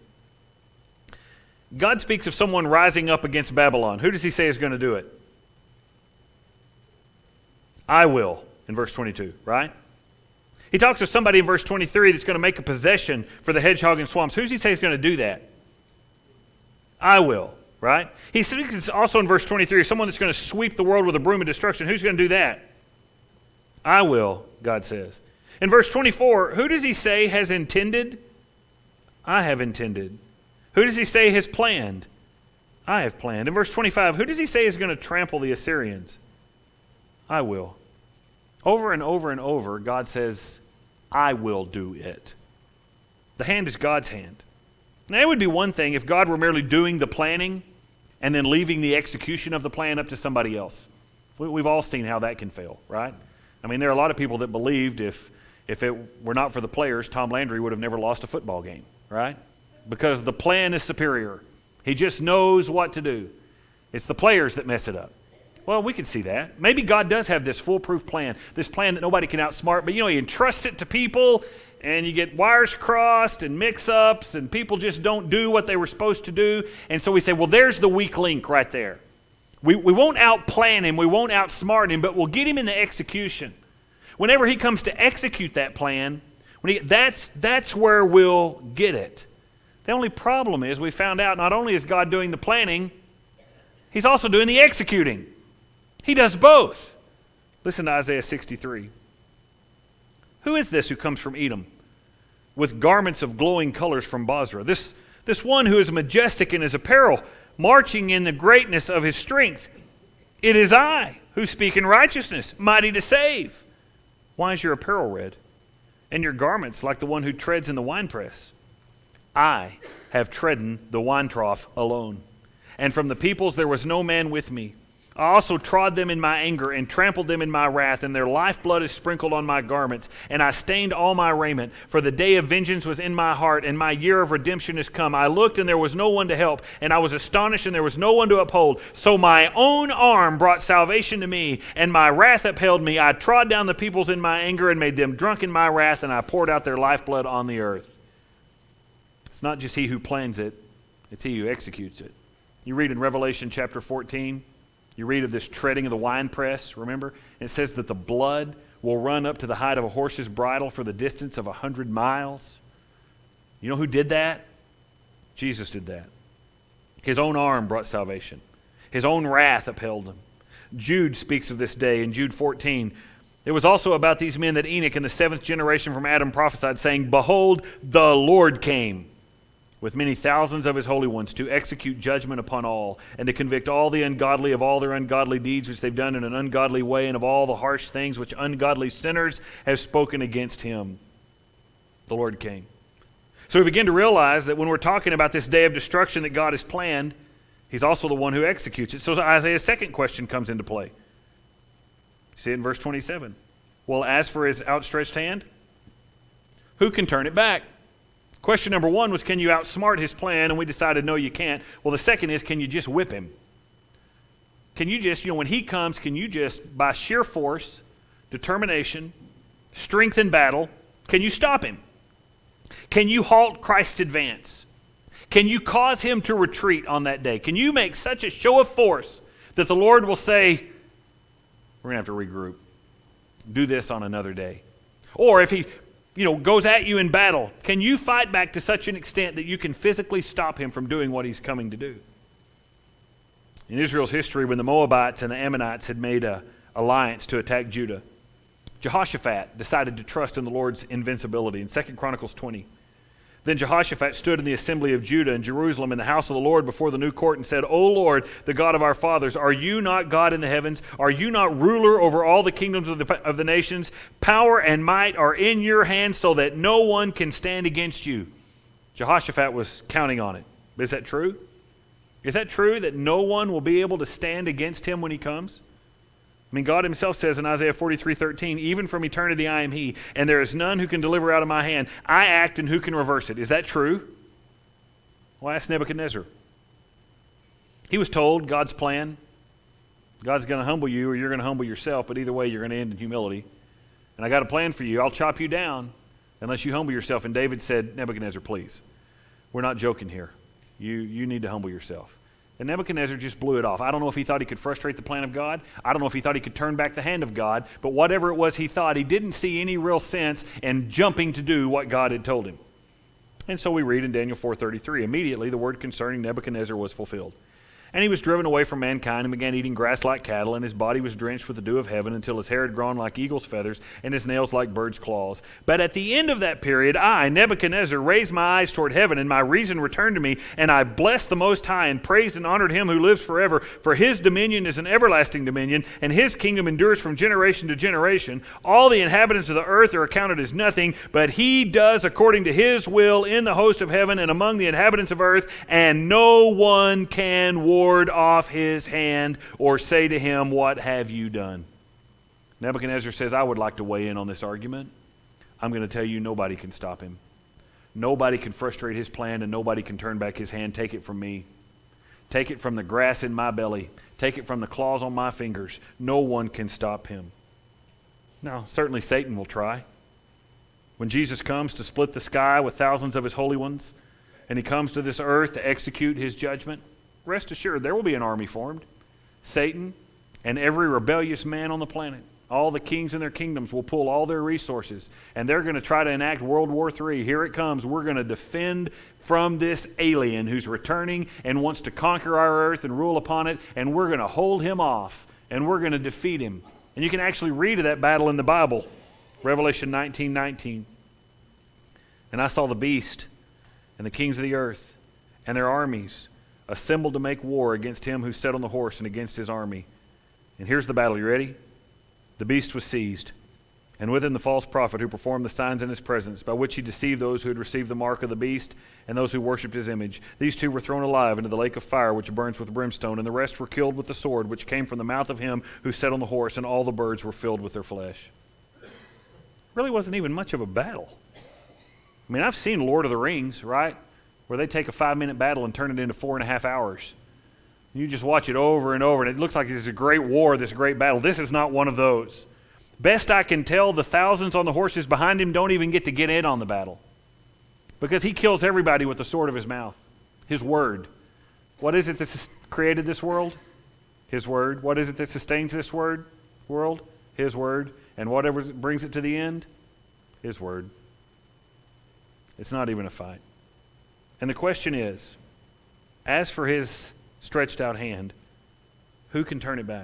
God speaks of someone rising up against Babylon. Who does he say is going to do it? I will, in verse twenty-two, right? He talks of somebody in verse twenty-three that's going to make a possession for the hedgehog and swamps. Who does he say is going to do that? I will, right? He speaks also in verse twenty-three of someone that's going to sweep the world with a broom of destruction. Who's going to do that? I will, God says. In verse twenty-four, who does he say has intended? I have intended. Who does he say has planned? I have planned. In verse twenty-five, who does he say is going to trample the Assyrians? I will. Over and over and over, God says, I will do it. The hand is God's hand. Now, it would be one thing if God were merely doing the planning and then leaving the execution of the plan up to somebody else. We've all seen how that can fail, right? I mean, there are a lot of people that believed if If it were not for the players, Tom Landry would have never lost a football game, right? Because the plan is superior. He just knows what to do. It's the players that mess it up. Well, we can see that. Maybe God does have this foolproof plan, this plan that nobody can outsmart, but you know, he entrusts it to people, and you get wires crossed and mix-ups, and people just don't do what they were supposed to do. And so we say, well, there's the weak link right there. We, we won't outplan him, we won't outsmart him, but we'll get him in the execution. Whenever he comes to execute that plan, when he, that's, that's where we'll get it. The only problem is we found out not only is God doing the planning, he's also doing the executing. He does both. Listen to Isaiah sixty-three. Who is this who comes from Edom with garments of glowing colors from Bozrah? This, this one who is majestic in his apparel, marching in the greatness of his strength. It is I who speak in righteousness, mighty to save. Why is your apparel red, and your garments like the one who treads in the winepress? I have trodden the wine trough alone, and from the peoples there was no man with me. I also trod them in my anger and trampled them in my wrath, and their lifeblood is sprinkled on my garments, and I stained all my raiment. For the day of vengeance was in my heart, and my year of redemption is come. I looked, and there was no one to help, and I was astonished, and there was no one to uphold. So my own arm brought salvation to me, and my wrath upheld me. I trod down the peoples in my anger and made them drunk in my wrath, and I poured out their lifeblood on the earth. It's not just he who plans it, it's he who executes it. You read in Revelation chapter fourteen, you read of this treading of the winepress, remember? And it says that the blood will run up to the height of a horse's bridle for the distance of a hundred miles. You know who did that? Jesus did that. His own arm brought salvation. His own wrath upheld him. Jude speaks of this day in Jude fourteen. It was also about these men that Enoch in the seventh generation from Adam prophesied, saying, Behold, the Lord came with many thousands of his holy ones to execute judgment upon all and to convict all the ungodly of all their ungodly deeds which they've done in an ungodly way and of all the harsh things which ungodly sinners have spoken against him. The Lord came. So we begin to realize that when we're talking about this day of destruction that God has planned, he's also the one who executes it. So Isaiah's second question comes into play. See it in verse twenty-seven. Well, as for his outstretched hand, who can turn it back? Question number one was, can you outsmart his plan? And we decided, no, you can't. Well, the second is, can you just whip him? Can you just, you know, when he comes, can you just, by sheer force, determination, strength in battle, can you stop him? Can you halt Christ's advance? Can you cause him to retreat on that day? Can you make such a show of force that the Lord will say, we're going to have to regroup. Do this on another day. Or if he, you know, goes at you in battle, can you fight back to such an extent that you can physically stop him from doing what he's coming to do? In Israel's history, when the Moabites and the Ammonites had made an alliance to attack Judah, Jehoshaphat decided to trust in the Lord's invincibility. In Second Chronicles twenty, then Jehoshaphat stood in the assembly of Judah and Jerusalem in the house of the Lord before the new court and said, O Lord, the God of our fathers, are you not God in the heavens? Are you not ruler over all the kingdoms of the, of the nations? Power and might are in your hands so that no one can stand against you. Jehoshaphat was counting on it. Is that true? Is that true that no one will be able to stand against him when he comes? I mean, God himself says in Isaiah forty-three thirteen, even from eternity I am he, and there is none who can deliver out of my hand. I act, and who can reverse it? Is that true? Well, ask Nebuchadnezzar. He was told God's plan. God's going to humble you, or you're going to humble yourself, but either way, you're going to end in humility. And I got a plan for you. I'll chop you down unless you humble yourself. And David said, Nebuchadnezzar, please. We're not joking here. You, you need to humble yourself. And Nebuchadnezzar just blew it off. I don't know if he thought he could frustrate the plan of God. I don't know if he thought he could turn back the hand of God. But whatever it was he thought, he didn't see any real sense in jumping to do what God had told him. And so we read in Daniel four thirty-three, immediately the word concerning Nebuchadnezzar was fulfilled. And he was driven away from mankind and began eating grass like cattle, and his body was drenched with the dew of heaven until his hair had grown like eagle's feathers and his nails like bird's claws. But at the end of that period, I, Nebuchadnezzar, raised my eyes toward heaven, and my reason returned to me, and I blessed the Most High and praised and honored him who lives forever, for his dominion is an everlasting dominion, and his kingdom endures from generation to generation. All the inhabitants of the earth are accounted as nothing, but he does according to his will in the host of heaven and among the inhabitants of earth, and no one can war off his hand or say to him, what have you done? Nebuchadnezzar says, I would like to weigh in on this argument. I'm going to tell you, nobody can stop him. Nobody can frustrate his plan, and nobody can turn back his hand. Take it from me. Take it from the grass in my belly. Take it from the claws on my fingers. No one can stop him. Now, certainly Satan will try. When Jesus comes to split the sky with thousands of his holy ones, and he comes to this earth to execute his judgment, rest assured, there will be an army formed. Satan and every rebellious man on the planet, all the kings and their kingdoms will pull all their resources, and they're going to try to enact World War Three. Here it comes. We're going to defend from this alien who's returning and wants to conquer our earth and rule upon it, and we're going to hold him off, and we're going to defeat him. And you can actually read of that battle in the Bible, Revelation nineteen nineteen. And I saw the beast and the kings of the earth and their armies assembled to make war against him who sat on the horse and against his army. And here's the battle. You ready? The beast was seized, and with him the false prophet who performed the signs in his presence, by which he deceived those who had received the mark of the beast and those who worshipped his image. These two were thrown alive into the lake of fire, which burns with brimstone, and the rest were killed with the sword which came from the mouth of him who sat on the horse, and all the birds were filled with their flesh. Really wasn't even much of a battle. I mean, I've seen Lord of the Rings, right? Where they take a five-minute battle and turn it into four and a half hours. You just watch it over and over, and it looks like this is a great war, this great battle. This is not one of those. Best I can tell, the thousands on the horses behind him don't even get to get in on the battle, because he kills everybody with the sword of his mouth, his word. What is it that sus- created this world? His word. What is it that sustains this word world? His word. And whatever brings it to the end? His word. It's not even a fight. And the question is, as for his stretched out hand, who can turn it back?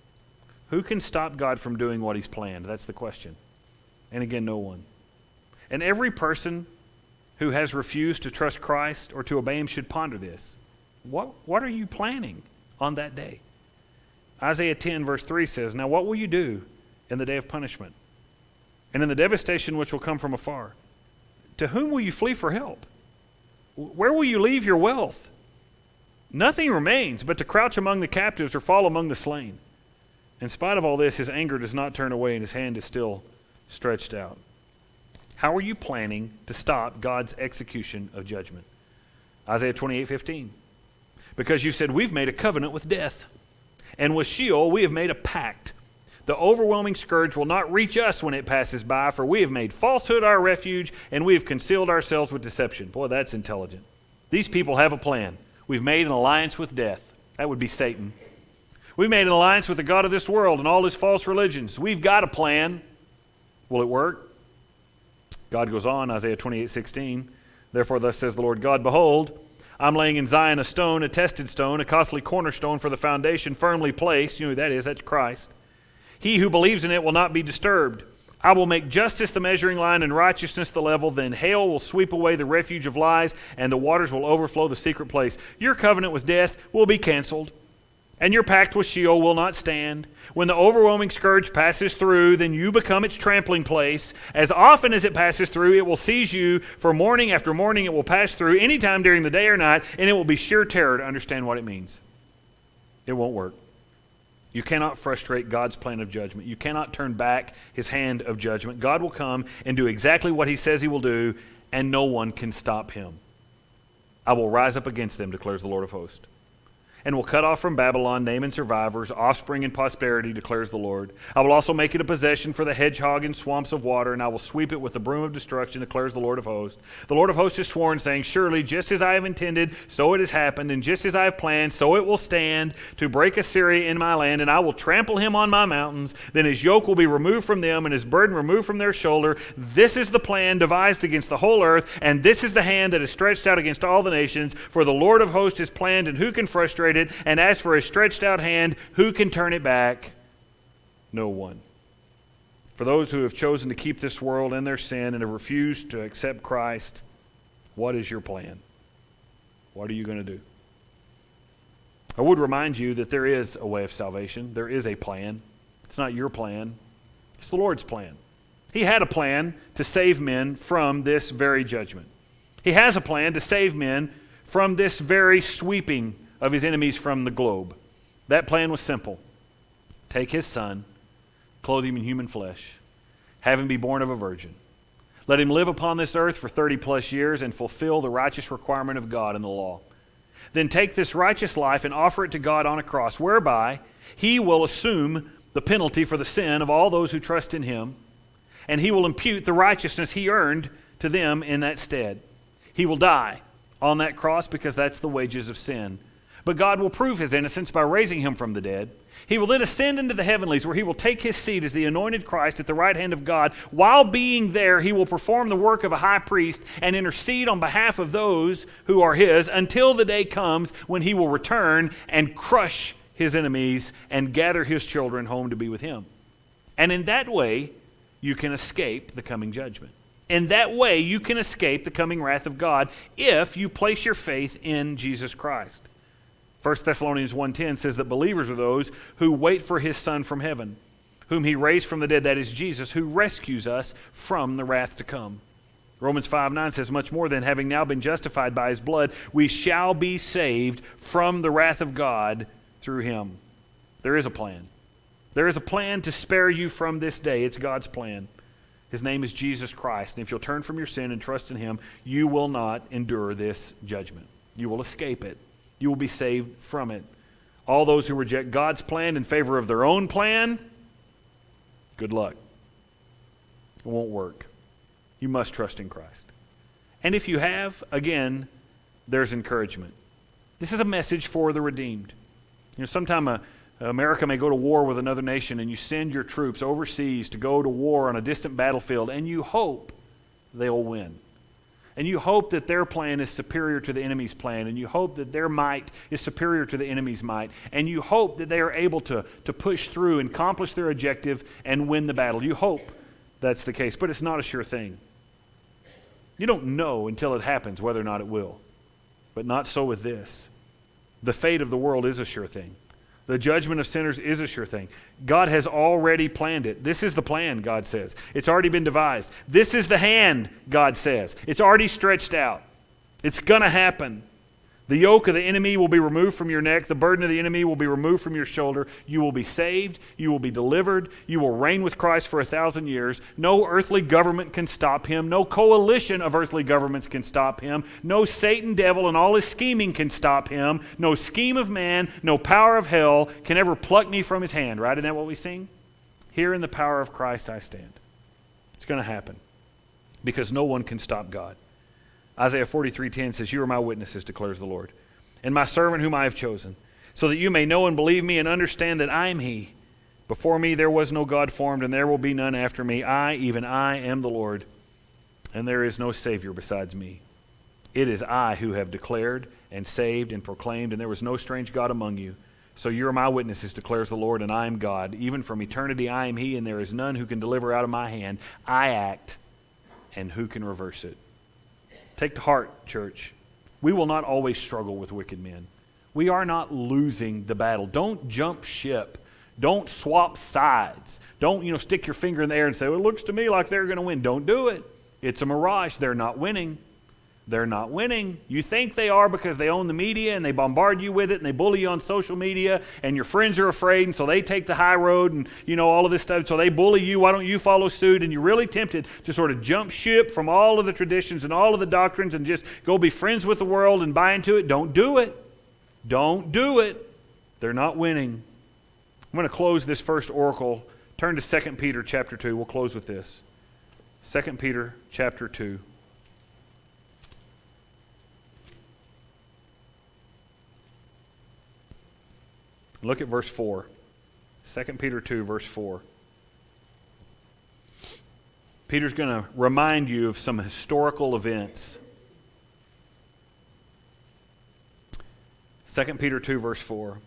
Who can stop God from doing what he's planned? That's the question. And again, no one. And every person who has refused to trust Christ or to obey him should ponder this. What, what are you planning on that day? Isaiah ten verse three says, "Now what will you do in the day of punishment? And in the devastation which will come from afar? To whom will you flee for help? Where will you leave your wealth? Nothing remains but to crouch among the captives or fall among the slain." In spite of all this, his anger does not turn away and his hand is still stretched out. How are you planning to stop God's execution of judgment? Isaiah twenty-eight fifteen. "Because you said, we've made a covenant with death, and with Sheol we have made a pact. The overwhelming scourge will not reach us when it passes by, for we have made falsehood our refuge, and we have concealed ourselves with deception." Boy, that's intelligent. These people have a plan. We've made an alliance with death. That would be Satan. We made an alliance with the God of this world and all his false religions. We've got a plan. Will it work? God goes on, Isaiah twenty-eight sixteen. "Therefore thus says the Lord God, behold, I'm laying in Zion a stone, a tested stone, a costly cornerstone for the foundation, firmly placed." You know who that is? That's Christ. "He who believes in it will not be disturbed. I will make justice the measuring line and righteousness the level. Then hail will sweep away the refuge of lies, and the waters will overflow the secret place. Your covenant with death will be canceled, and your pact with Sheol will not stand. When the overwhelming scourge passes through, then you become its trampling place. As often as it passes through, it will seize you. For morning after morning it will pass through, anytime during the day or night, and it will be sheer terror to understand what it means." It won't work. You cannot frustrate God's plan of judgment. You cannot turn back his hand of judgment. God will come and do exactly what he says he will do, and no one can stop him. "I will rise up against them," declares the Lord of hosts, "and will cut off from Babylon name and survivors, offspring and posterity, declares the Lord. I will also make it a possession for the hedgehog in swamps of water, and I will sweep it with the broom of destruction, declares the Lord of hosts. The Lord of hosts has sworn, saying, surely, just as I have intended, so it has happened, and just as I have planned, so it will stand, to break Assyria in my land, and I will trample him on my mountains. Then his yoke will be removed from them, and his burden removed from their shoulder. This is the plan devised against the whole earth, and this is the hand that is stretched out against all the nations. For the Lord of hosts has planned, and who can frustrate it? And as for his stretched out hand, who can turn it back? No one." For those who have chosen to keep this world in their sin and have refused to accept Christ, what is your plan? What are you going to do? I would remind you that there is a way of salvation. There is a plan. It's not your plan. It's the Lord's plan. He had a plan to save men from this very judgment. He has a plan to save men from this very sweeping of his enemies from the globe. That plan was simple. Take his son, clothe him in human flesh, have him be born of a virgin. Let him live upon this earth for thirty plus years and fulfill the righteous requirement of God in the law. Then take this righteous life and offer it to God on a cross, whereby he will assume the penalty for the sin of all those who trust in him, and he will impute the righteousness he earned to them in that stead. He will die on that cross because that's the wages of sin. But God will prove his innocence by raising him from the dead. He will then ascend into the heavenlies, where he will take his seat as the anointed Christ at the right hand of God. While being there, he will perform the work of a high priest and intercede on behalf of those who are his, until the day comes when he will return and crush his enemies and gather his children home to be with him. And in that way, you can escape the coming judgment. In that way, you can escape the coming wrath of God if you place your faith in Jesus Christ. First Thessalonians one ten says that believers are those who wait for his Son from heaven, whom he raised from the dead, that is Jesus, who rescues us from the wrath to come. Romans five nine says, much more than having now been justified by his blood, we shall be saved from the wrath of God through him. There is a plan. There is a plan to spare you from this day. It's God's plan. His name is Jesus Christ. And if you'll turn from your sin and trust in him, you will not endure this judgment. You will escape it. You will be saved from it. All those who reject God's plan in favor of their own plan, good luck. It won't work. You must trust in Christ. And if you have, again, there's encouragement. This is a message for the redeemed. You know, sometime a America may go to war with another nation, and you send your troops overseas to go to war on a distant battlefield, and you hope they'll win. And you hope that their plan is superior to the enemy's plan, and you hope that their might is superior to the enemy's might, and you hope that they are able to, to push through and accomplish their objective and win the battle. You hope that's the case, but it's not a sure thing. You don't know until it happens whether or not it will. But not so with this. The fate of the world is a sure thing. The judgment of sinners is a sure thing. God has already planned it. This is the plan, God says. It's already been devised. This is the hand, God says. It's already stretched out. It's going to happen. The yoke of the enemy will be removed from your neck. The burden of the enemy will be removed from your shoulder. You will be saved. You will be delivered. You will reign with Christ for a thousand years. No earthly government can stop him. No coalition of earthly governments can stop him. No Satan devil and all his scheming can stop him. No scheme of man, no power of hell can ever pluck me from his hand. Right? Isn't that what we sing? Here in the power of Christ I stand. It's going to happen because no one can stop God. Isaiah forty-three ten says, "You are my witnesses, declares the Lord, and my servant whom I have chosen, so that you may know and believe me and understand that I am he. Before me there was no God formed, and there will be none after me. I, even I, am the Lord, and there is no Savior besides me. It is I who have declared and saved and proclaimed, and there was no strange God among you. So you are my witnesses, declares the Lord, and I am God. Even from eternity I am he, and there is none who can deliver out of my hand. I act, and who can reverse it?" Take to heart, church. We will not always struggle with wicked men. We are not losing the battle. Don't jump ship. Don't swap sides. Don't, you know, stick your finger in the air and say, "Well, it looks to me like they're going to win." Don't do it. It's a mirage. They're not winning. They're not winning. You think they are because they own the media and they bombard you with it and they bully you on social media and your friends are afraid and so they take the high road and, you know, all of this stuff. So they bully you. Why don't you follow suit? And you're really tempted to sort of jump ship from all of the traditions and all of the doctrines and just go be friends with the world and buy into it. Don't do it. Don't do it. They're not winning. I'm going to close this first oracle. Turn to Second Peter chapter two. We'll close with this. Second Peter chapter two. Look at verse four. Second Peter two, verse four. Peter's going to remind you of some historical events. Second Peter two, verse four.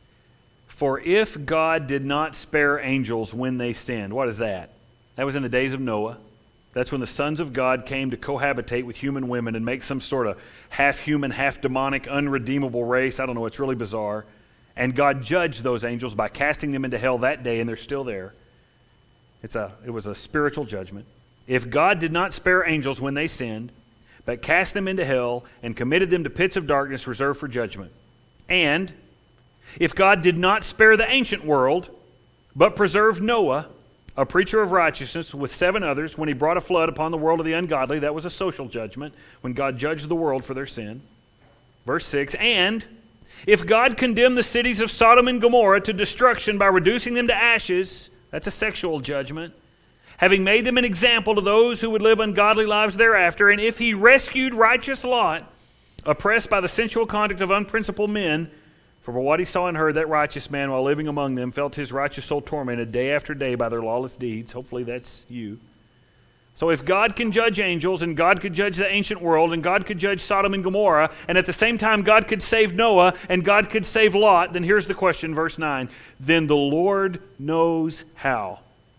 "For if God did not spare angels when they sinned," what is that? That was in the days of Noah. That's when the sons of God came to cohabitate with human women and make some sort of half-human, half-demonic, unredeemable race. I don't know, it's really bizarre. And God judged those angels by casting them into hell that day, and they're still there. It's a, it was a spiritual judgment. "If God did not spare angels when they sinned, but cast them into hell and committed them to pits of darkness reserved for judgment. And if God did not spare the ancient world, but preserved Noah, a preacher of righteousness, with seven others, when he brought a flood upon the world of the ungodly," that was a social judgment, when God judged the world for their sin. Verse six, "And if God condemned the cities of Sodom and Gomorrah to destruction by reducing them to ashes," that's a sexual judgment, "having made them an example to those who would live ungodly lives thereafter, and if he rescued righteous Lot, oppressed by the sensual conduct of unprincipled men, for by what he saw and heard, that righteous man, while living among them, felt his righteous soul tormented day after day by their lawless deeds." Hopefully that's you. So if God can judge angels, and God could judge the ancient world, and God could judge Sodom and Gomorrah, and at the same time God could save Noah, and God could save Lot, then here's the question, verse nine. "Then the Lord knows how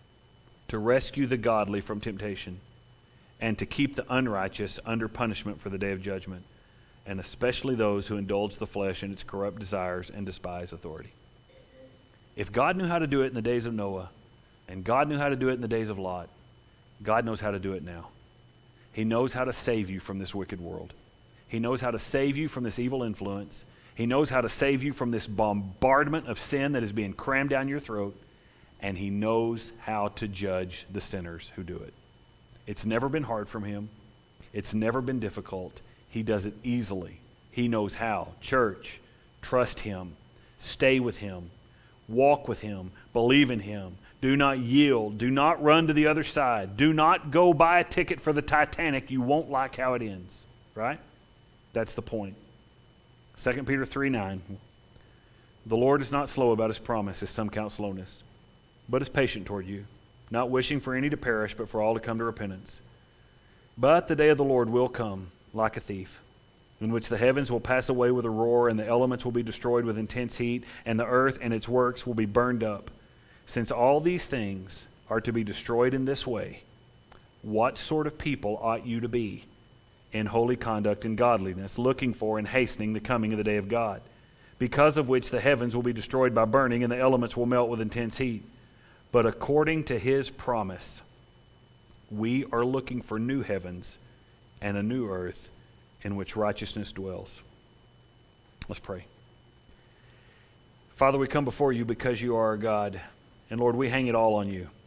to rescue the godly from temptation, and to keep the unrighteous under punishment for the day of judgment, and especially those who indulge the flesh in its corrupt desires and despise authority." If God knew how to do it in the days of Noah, and God knew how to do it in the days of Lot, God knows how to do it now. He knows how to save you from this wicked world. He knows how to save you from this evil influence. He knows how to save you from this bombardment of sin that is being crammed down your throat. And he knows how to judge the sinners who do it. It's never been hard from him. It's never been difficult. He does it easily. He knows how. Church, trust him. Stay with him. Walk with him. Believe in him. Do not yield. Do not run to the other side. Do not go buy a ticket for the Titanic. You won't like how it ends. Right? That's the point. Second Peter three nine. The Lord is not slow about his promise, as some count slowness, but is patient toward you, not wishing for any to perish, but for all to come to repentance. But the day of the Lord will come like a thief, in which the heavens will pass away with a roar, and the elements will be destroyed with intense heat, and the earth and its works will be burned up. Since all these things are to be destroyed in this way, what sort of people ought you to be in holy conduct and godliness, looking for and hastening the coming of the day of God, because of which the heavens will be destroyed by burning, and the elements will melt with intense heat? But according to his promise, we are looking for new heavens and a new earth in which righteousness dwells. Let's pray. Father, we come before you because you are our God. And Lord, we hang it all on you.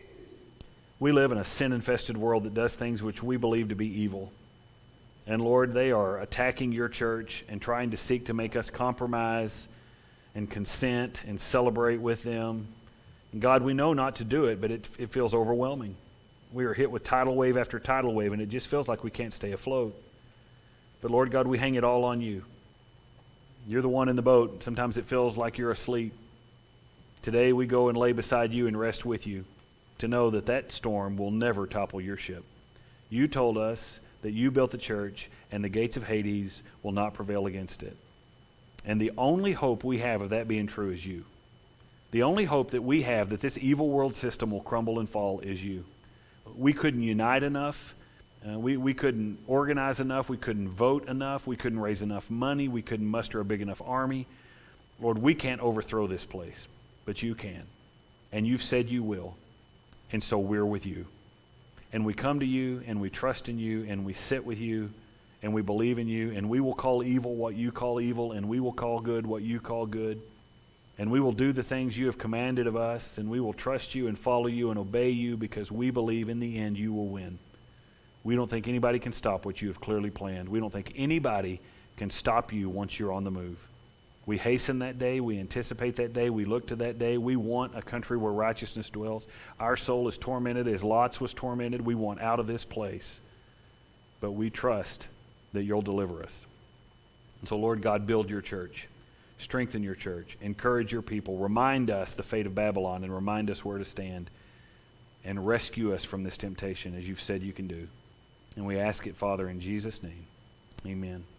We live in a sin-infested world that does things which we believe to be evil. And Lord, they are attacking your church and trying to seek to make us compromise and consent and celebrate with them. And God, we know not to do it, but it, it feels overwhelming. We are hit with tidal wave after tidal wave, and it just feels like we can't stay afloat. But Lord God, we hang it all on you. You're the one in the boat. Sometimes it feels like you're asleep. Today we go and lay beside you and rest with you to know that that storm will never topple your ship. You told us that you built the church, and the gates of Hades will not prevail against it. And the only hope we have of that being true is you. The only hope that we have that this evil world system will crumble and fall is you. We couldn't unite enough. Uh, we, we couldn't organize enough. We couldn't vote enough. We couldn't raise enough money. We couldn't muster a big enough army. Lord, we can't overthrow this place, but you can. And you've said you will. And so we're with you. And we come to you, and we trust in you, and we sit with you, and we believe in you, and we will call evil what you call evil, and we will call good what you call good. And we will do the things you have commanded of us, and we will trust you and follow you and obey you because we believe in the end you will win. We don't think anybody can stop what you have clearly planned. We don't think anybody can stop you once you're on the move. We hasten that day. We anticipate that day. We look to that day. We want a country where righteousness dwells. Our soul is tormented as Lot's was tormented. We want out of this place. But we trust that you'll deliver us. And so, Lord God, build your church. Strengthen your church. Encourage your people. Remind us the fate of Babylon and remind us where to stand. And rescue us from this temptation as you've said you can do. And we ask it, Father, in Jesus' name. Amen.